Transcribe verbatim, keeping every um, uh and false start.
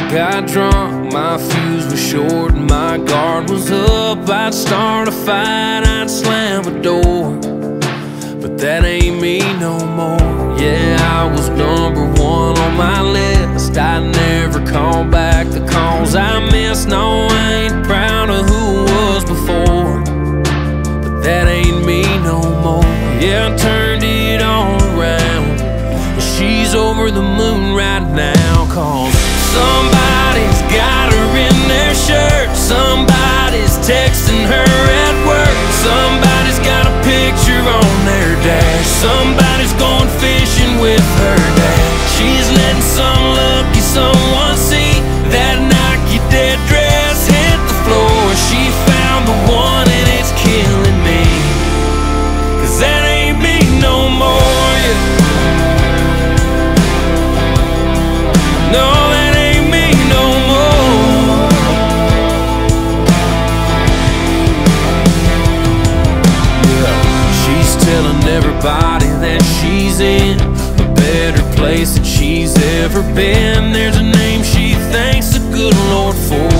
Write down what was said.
got drunk, my fuse was short and my guard was up. I'd start a fight, I'd slam a door, but that ain't me no more. Yeah, I was number one on my list. I never call back the calls I missed. No, I ain't proud of who was before, but that ain't me no more. Yeah, I turned it all around. She's over the moon right now, 'cause somebody's got her in their shirt, somebody's texting her at work, somebody's got a picture on their dash, somebody's going fishing with her dad. She's letting some lucky someone see that Nike dead dress hit the floor. She found the one and it's killing me, 'cause that ain't me no more, yeah. No, that ain't me no more. Yeah. She's telling everybody that she's in a better place than she's ever been. There's a name she thanks the good Lord for,